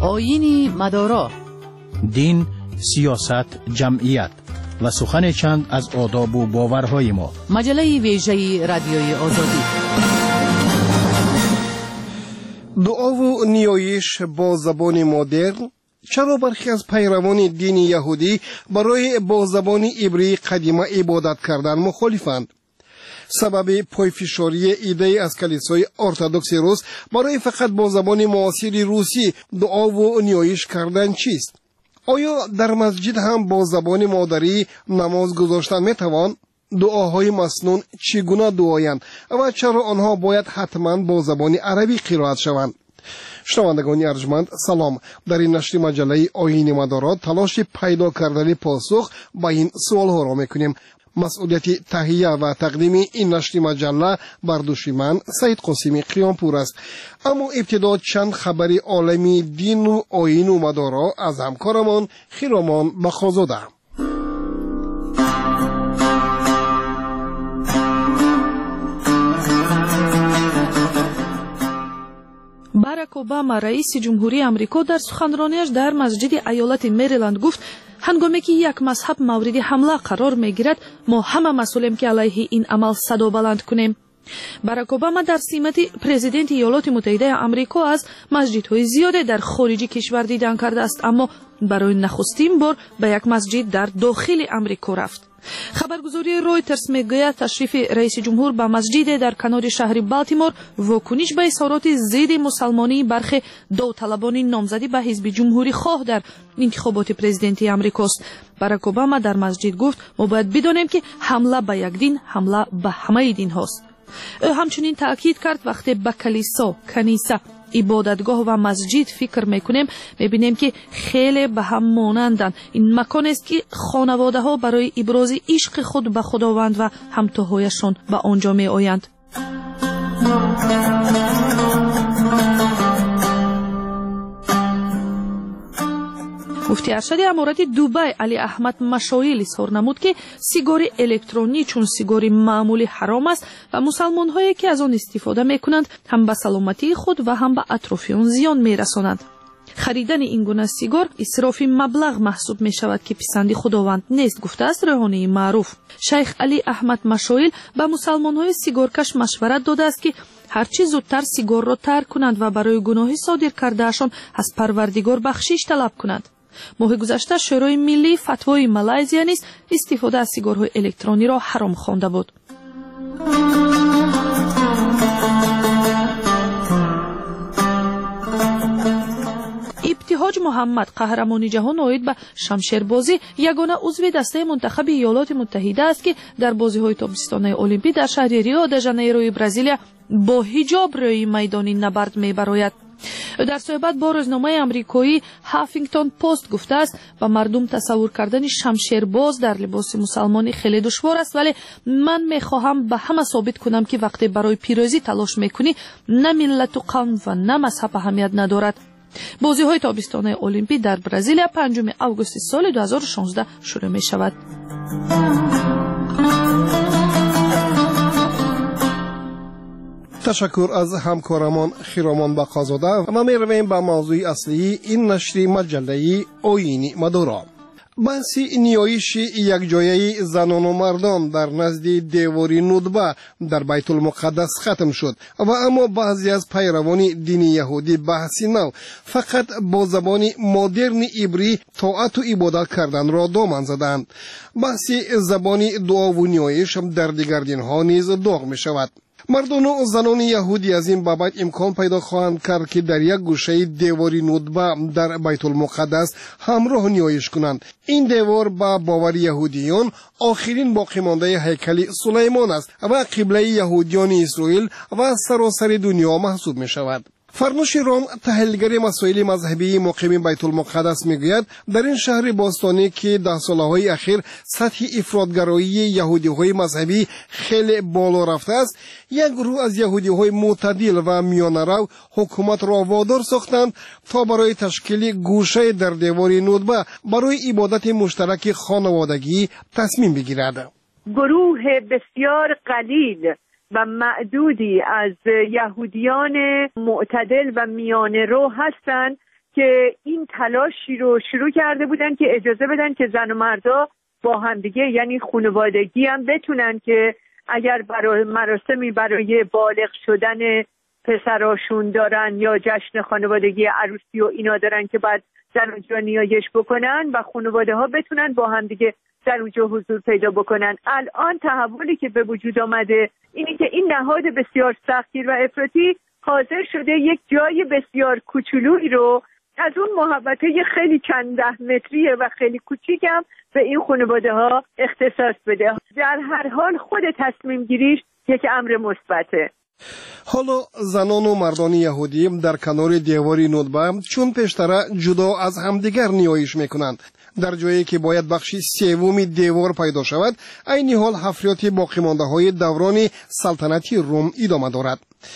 آیین مدارا، دین، سیاست، جمعیت و سخن چند از آداب و باورهای ما. مجله ویژه رادیوی آزادی. دعا و نیایش با زبان مدرن. چرا برخی از پیروان دین یهودی برای با زبان عبری قدیمه عبادت کردن مخالفند؟ سبب پایفشاری ایده از کلیسای ارتدوکس روس برای فقط با زبان معاصر روسی دعا و نیایش کردن چیست؟ آیا در مسجد هم با زبان مادری نماز گذاشتن میتوان؟ دعاهای مسنون چگونه دعایند و چرا آنها باید حتما با زبان عربی قرائت شوند؟ شنوندگان ارجمند سلام. در این نشر مجله آیین مدارا تلاش پیدا کردن پاسخ به این سوالها را میکنیم. مسئولیت تهیه و تقدیم این نشر مجله بر دوش من سید قاسمی قیامپور است. اما ابتدا چند خبر عالمی دین و آیین و مدارا از همکارمان خیرامان بخازاده. барак обама раиси ҷумҳурии амрико дар суханронияш дар масҷиди аёлати мериланд гуфт ҳангоме ки як мазҳаб мавриди ҳамла қарор мегирад мо ҳама масъулем ки алайҳи ин амал садо баланд кунем. барак обама дар симати президенти иёлоти муттаҳидаи амрико аз масҷидҳои зиёде дар хориҷи кишвар дидан кардааст, аммо барои нахустин бор ба як масҷид дар дохили амрико рафт. хабаргузории Reuters мегӯяд ташрифи раиси ҷумҳур ба масҷиде дар канори шаҳри Балтимор вокуниш ба изҳороти зидди мусалмонии бархе довталабони номзадӣ ба ҳизби ҷумҳурихоҳ дар интихоботи президентии амрикост. барак обама дар масҷид гуфт мо бояд бидонем ки ҳамла ба як дин ҳамла ба ҳамаи динҳост. ӯ ҳамчунин таъкид кард вақте ба калисо, каниса, ибодатгоҳ ва масҷид фикр мекунем мебинем ки хеле ба ҳам монанданд. ин маконест ки хонаводаҳо барои ибрози ишқи худ ба худованд ва ҳамтоҳояшон ба он ҷо меоянд. муфтии аршади аморати Дубай Али Аҳмад Машоил изҳор намуд ки сигори электронӣ чун сигори маъмулӣ ҳаром аст ва мусалмонҳое ки аз он истифода мекунанд ҳам ба саломатии худ ва ҳам ба атрофи он зиён мерасонанд. харидани ин гуна сигор исрофи маблағ маҳсуб мешавад ки писанди худованд нест, гуфтааст рӯҳонии маъруф. шайх Али Аҳмад Машоил ба мусалмонҳои сигоркаш машварат додааст ки ҳарчи зудтар сигорро тарк кунанд ва барои гуноҳи содир кардаашон аз парвардигор бахшиш талаб кунанд. моҳи гузашта шӯрои миллии фатвои Малайзия низ истифода аз сигорҳои электрониро ҳаром хонда буд. ибтиҳоҷ муҳаммад, қаҳрамони ҷаҳон оид ба шамшербозӣ, ягона узви дастаи мунтахаби иёлоти муттаҳида аст ки дар бозиҳои тобистонаи олимпӣ дар шаҳри Рио де Жанейрои Бразилия бо ҳиҷоб рӯи майдони набард мебарояд. дар суҳбат бо рӯзномаи амрикоӣ Huffington Post гуфтааст ба мардум тасаввур кардани шамшербоз дар либоси мусалмонӣ хеле душвор аст, вале ман мехоҳам ба ҳама собит кунам ки вақте барои пирӯзӣ талош мекунӣ на миллату қавм ва на мазҳаб аҳамият надорад. бозиҳои тобистонаи олимпӣ дар Бразилия 5 августи соли 2016 шурӯъ мешавад. تشکر از همکارمان خیرامان بقازاده و میرویم به موضوع اصلی این نشر مجله آیین مدارا. بحث نیایش یک جایه زنان و مردان در نزد دیواری ندبه در بیت المقدس ختم شد و اما بعضی از پیروان دین یهودی بحث نو فقط با زبان مدرن عبری طاعت و عبادت کردن را دامن زدند. بحث زبان دعا و نیایش در دیگر دینها نیز داغ می شود. مردان و زنان یهودی از این بابت امکان پیدا خواهند کرد که در یک گوشه دیواری ندبه در بیت المقدس همراه نیایش کنند. این دیوار با باور یهودیان آخرین باقی مانده هیکل سلیمان است و قبله یهودیان اسرائیل و سراسر دنیا محسوب می شود. فرنوش رام، تحلیلگر مسائل مذهبی مقیم بیت المقدس میگوید در این شهر باستانی که در سالهای اخیر سطح افراطگرایی یهودی‌های مذهبی خیلی بالا رفته است، یک گروه از یهودی‌های معتدل و میانه‌رو حکومت را وادار ساختند تا برای تشکیل گوشه در دیوار ندبه برای عبادت مشترک خانوادگی تصمیم بگیرد. گروه بسیار قلیل و معدودی از یهودیان معتدل و میانه رو هستند که این تلاشی رو شروع کرده بودن که اجازه بدن که زن و مردا با همدیگه، یعنی خانوادگی هم بتونن که اگر برای مراسمی برای بالغ شدن پسراشون دارن یا جشن خانوادگی عروسی و اینا دارن که بعد در اونجا نیایش بکنن و خانواده ها بتونن با همدیگه در اونجا حضور پیدا بکنن. الان تحولی که به وجود آمده اینی که این نهاد بسیار سختگیر و افراطی حاضر شده یک جای بسیار کوچولویی رو از اون محوطه خیلی چند ده متریه و خیلی کوچیکم به این خانواده ها اختصاص بده. در هر حال خود تصمیم گیریش یک امر مثبته. حالا زنان و مردان یهودی در کنار دیواری ندبه چون پیشتر جدا از همدیگر نیایش میکنند. در جایی که باید بخشی سوم دیوار پیدا شود، عین حال حفریات باقی مانده های دوران سلطنتی روم ادامه دارد.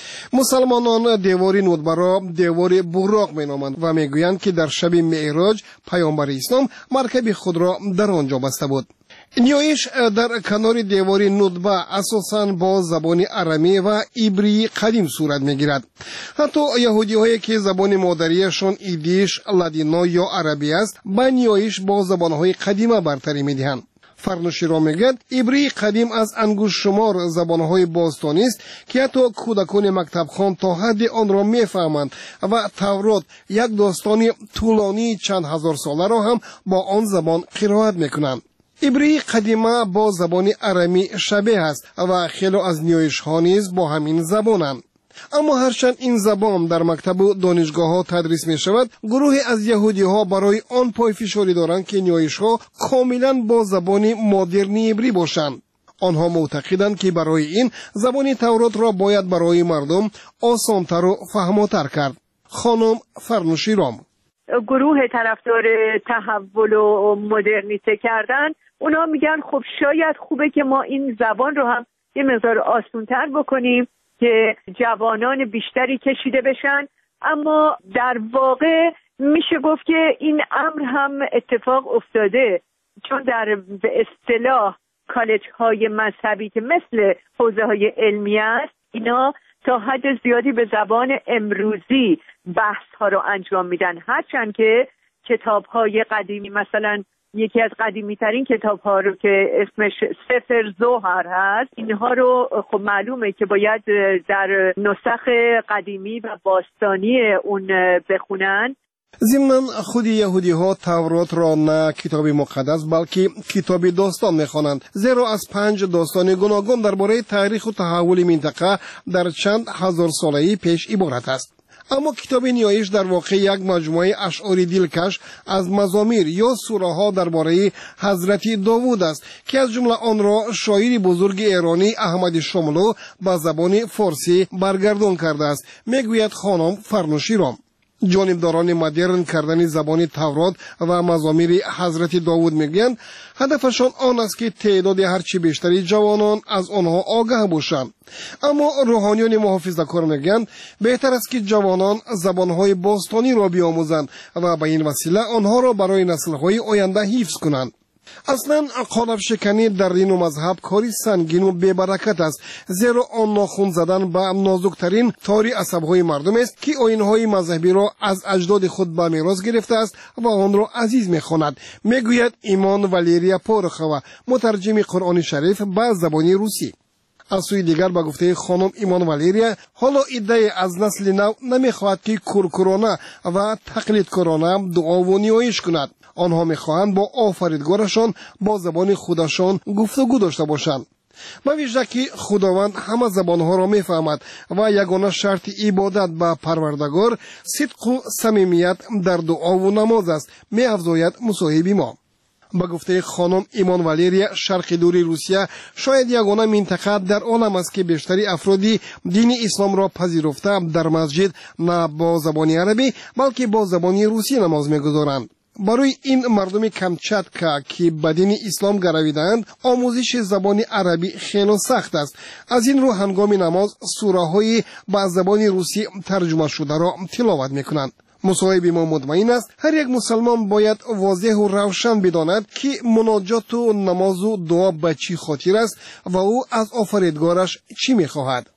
مسلمانان دیوار ندبه را دیوار براق مینامند و میگویند که در شب معراج پیامبر اسلام مرکب خود را در آنجا بسته بود. نیایش در کنار دیوار ندبه اساساً با زبان ارمی و عبری قدیم صورت میگیرد. حتی یهودی هایی که زبان مادریشان ایدیش، لادینو یا عربی است، به نیایش با زبان های قدیمه برتری میدهند. فرنوشی را میگد عبری قدیم از انگوش شمار زبان های باستانی است که حتی کودکان مکتب خوان تا حد آن را میفهمند و تورات، یک داستان طولانی چند هزار ساله را هم با آن زبان قرائت میکنند. عبری قدیمه با زبان ارمی شبیه است و خیلی از نیایش ها نیز با همین زبانند. اما هرچند این زبان در مکتب و دانشگاه ها تدریس می شود، گروهی از یهودی ها برای آن پایفشاری دارند که نیایش ها کاملا با زبان مدرنی عبری باشند. آنها معتقدند که برای این زبان تورات را باید برای مردم آسانتر و فهماتر کرد. خانم فرنوشی رام: گروه طرفدار تحول و مدرنیته کردن، اونا میگن خب شاید خوبه که ما این زبان رو هم یه مقدار آسان‌تر بکنیم که جوانان بیشتری کشیده بشن. اما در واقع میشه گفت که این امر هم اتفاق افتاده، چون در به اصطلاح کالج های مذهبی که مثل حوزه های علمی است، اینا تا حد زیادی به زبان امروزی بحث ها رو انجام میدن، هرچند که کتاب های قدیمی، مثلا یکی از قدیمی ترین کتاب ها رو که اسمش سفر زوهر هست، اینها رو خب معلومه که باید در نسخ قدیمی و باستانی اون بخونن. ضمناً خود یهودی ها تورات را نه کتاب مقدس بلکه کتاب داستان میخوانند، زیرا از 5 داستان گوناگون درباره تاریخ و تحول منطقه در چند هزار ساله‌ای پیش عبارت است. اما کتاب نیایش در واقع یک مجموعه اشعار دلکش از مزامیر یا سوره ها درباره حضرت داوود است که از جمله آن را شاعر بزرگ ایرانی احمد شاملو به زبان فارسی برگردان کرده است، میگوید خانم فرنوشی رام. جانبداران مدرن کردن زبان تورات و مزامیر حضرت داوود میگویند هدفشان آن است که تعداد هرچی بیشتری جوانان از آنها آگاه باشند. اما روحانیان محافظه‌کار میگویند بهتر است که جوانان زبانهای باستانی را بیاموزند و به این وسیله آنها را برای نسل‌های آینده حفظ کنند. اصلا قالب شکنی در دین و مذهب کاری سنگین و بی‌برکت است، زیرا آن ناخن زدن به نازکترین تاری عصب‌های مردم است که آیین‌های مذهبی را از اجداد خود به میراث گرفته است و آن را عزیز می‌خواند، میگوید ایمان والریا پورخوا، مترجم قرآن شریف به زبان روسی. از سوی دیگر به گفته خانم ایمان والریا، حالا ایده از نسل نو نمی‌خواهد که کورکورانه و تقلید کرانه دعا و نیایش کند. آنها می‌خواهند با آفریدگارشان با زبان خودشان گفتگو داشته باشند. به ویژه که خداوند همه زبانها را می‌فهمد و یگانه شرط عبادت به پروردگار صدق و صمیمیت در دعا و نماز است، می‌افزاید مصاحب ما. به گفته خانم ایمان والریا، شرق دور روسیه شاید یگانه منطقه در عالم است که بیشتری افرادی دین اسلام را پذیرفته در مسجد نه با زبان عربی بلکه با زبان روسی نماز می‌گذارند. برای این مردم کمچاتکا که به دین اسلام گرویدند، آموزش زبان عربی خیلی سخت است. از این رو هنگام نماز سوره های به زبان روسی ترجمه شده را تلاوت میکنند. مصاحب ما مطمئن است هر یک مسلمان باید واضح و روشن بداند که مناجات و نماز و دعا به چی خاطر است و او از آفریدگارش چی میخواهد.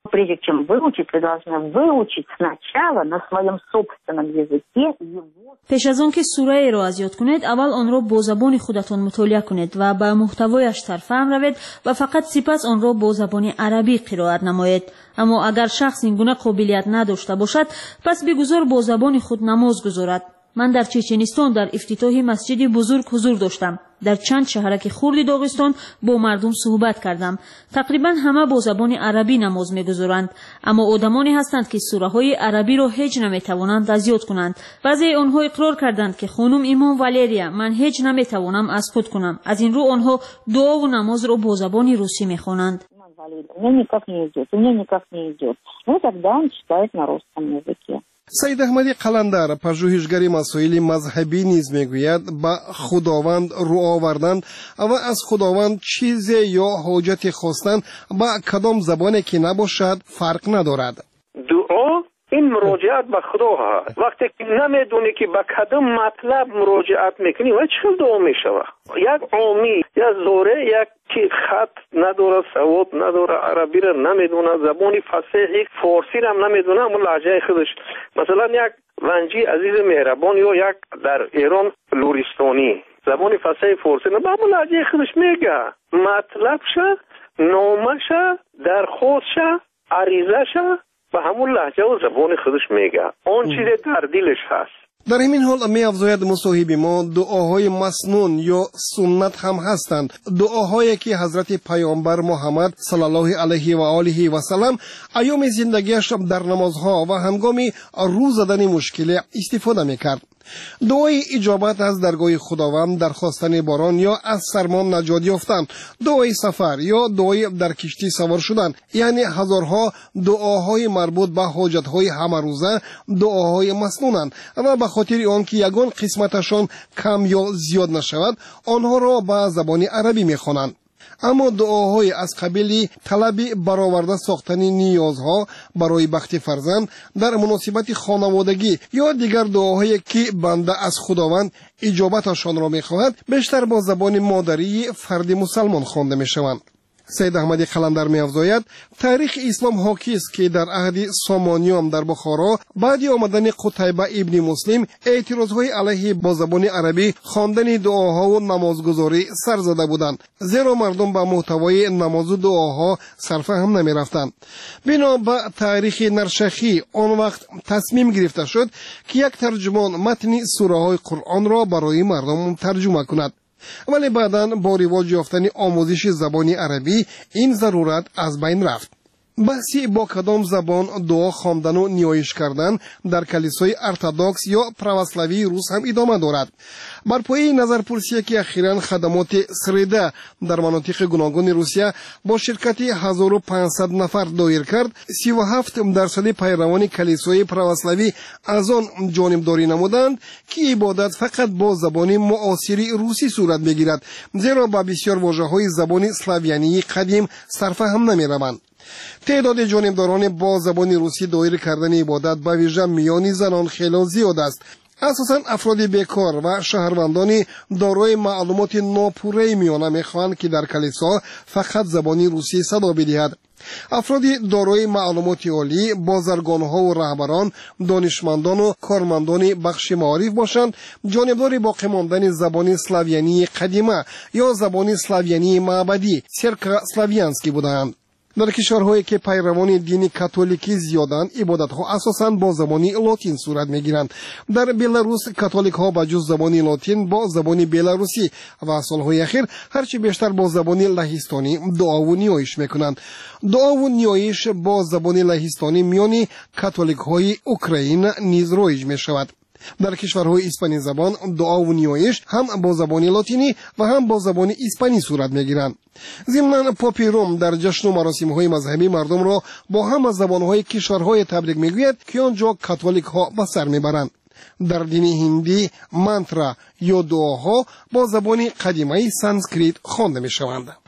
Прежде чем выучить, вы должны выучить сначала на своем собственном языке его. پیش از آن که سوره را از یاد کنید اول آن را با زبان خودتان مطالعه کنید و به محتوایش در فهم روید و فقط سپس آن را با زبان عربی قرائت نمایید. اما اگر شخص این گونه قابلیت نداشته باشد پس بگذار با زبان خود نماز گذارد. من در چچنستان در افتتاح مسجد بزرگ حضور داشتم. در چند شهرک خرد داغستان با مردم صحبت کردم. تقریبا همه با زبان عربی نماز می‌گذارند، اما آدمانی هستند که سوره‌های عربی را هیچ نمی‌توانند از یاد کنند. بعضی آنها اقرار کردند که خانم ایمان والریا من هیچ نمی‌توانم از خود کنم. از این رو آنها دعا و نماز را با زبان روسی می‌خوانند. سید احمدی قلندر پژوهشگر مسائل مذهبی نیز میگوید با خداوند رو آوردن و از خداوند چیزی یا حاجت خواستن با کدام زبانی که نباشد فرق ندارد. دعا این مراجعت به خدا هست. وقتی که نمیدونی که به کدام مطلب مراجعت میکنی و چه دعا میشوه. یک عامی یا زوره یک که خط نداره، سواد نداره، عربی را نمیدونه، زبانی فصیح فارسی را نمیدونه، اما لهجه خودش، مثلا یک ونجی عزیز مهربان یا یک در ایران لورستانی زبانی فصیح فارسی نه، اما لهجه خودش میگه مطلبشه، نامشه، درخواستشه، عریضهشه و همون لهجه و زبان خودش میگه. آن چیز در دلش هست. در همین حال می افزاید مصاحب ما دعاهای مسنون یا سنت هم هستند، دعاهایی که حضرت پیامبر محمد صلی الله علیه و آله و سلم ایام زندگیش در نمازها و هنگام رو زدن مشکل استفاده میکرد. دعای اجابت از درگاه خداوند در خواستن باران یا از سرما نجات یافتن، دعای سفر یا دعای در کشتی سوار شدن، یعنی هزارها دعاهای مربوط به حاجتهای همه روزه دعاهای مسنونند و به خاطر آنکه یگان قسمتشان کم یا زیاد نشود آنها را به زبان عربی میخوانند. اما دعاهای از قبیل طلب برآورده ساختن نیازها برای بخت فرزند در مناسبت خانوادگی یا دیگر دعاهایی که بنده از خداوند اجابتشان را میخواهد بیشتر با زبان مادری فرد مسلمان خوانده میشوند. سید احمدی قلندر می‌افزاید تاریخ اسلام حاکی است که در عهد سامانیان در بخارا بعد آمدن قتیبه ابن مسلم اعتراضهای علیه با زبان عربی خواندن دعاها و نمازگزاری سر زده بودند، زیرا مردم به محتوای نماز و دعاها صرفهم نمی‌رفتند. بنا به تاریخ نرشخی آن وقت تصمیم گرفته شد که یک ترجمان متن سوره های قرآن را برای مردم ترجمه کند. ولی بعداً با رواج یافتن آموزش زبان عربی این ضرورت از بین رفت. بحثی با کدام زبان دعا خواندن و نیایش کردن در کلیسای ارتدوکس یا پروسلاوی روس هم ادامه دارد. بر پایه نظرپرسی که اخیراً خدمات سریده در مناطق گوناگون روسیه با شرکت 1500 نفر دایر کرد، 37% پیروان کلیسای پروسلاوی از آن جانبداری نمودند که عبادت فقط با زبان معاصر روسی صورت میگیرد، زیرا با بسیار واژه‌های زبان اسلاویانی قدیم صرفهم نمی‌روند. تعداد جانبداران با زبان روسی دایر کردن عبادت به ویژه میان زنان خیلی زیاد است. اساساً افراد بیکار و شهروندان دارای معلومات ناپوره میانه میخواهند که در کلیسا فقط زبان روسی صدا بدهد. افراد دارای معلومات عالی، بازرگانها و رهبران، دانشمندان و کارمندان بخش معارف باشند، جانبدار باقی ماندن زبان اسلاویانی قدیمه یا زبان اسلاویانی معبدی سرکا اسلاویانسکی بودند. در کشورهایی که پیروان دین کاتولیکی زیادند، عبادت‌ها اساساً با زبان لاتین صورت می‌گیرند. در بلاروس کاتولیک‌ها با جز زبان لاتین با زبان بلاروسی و سال‌های اخیر هرچی بیشتر با زبان لهستانی دعا و نیایش می‌کنند. دعا و نیایش با زبان لهستانی میان کاتولیک‌های اوکراین نیز رایج می‌شود. در کشورهای اسپانی زبان دعا و نیایش هم با زبان لاتینی و هم با زبان اسپانی صورت میگیرند. ضمناً پاپ روم در جشن و مراسم‌های مذهبی مردم را با هم از زبان‌های کشورهای تبریک میگوید که آنجا کاتولیک‌ها به سر میبرند. در دین هندی منترا یا دعاها با زبان قدیمی سانسکریت خوانده میشوند.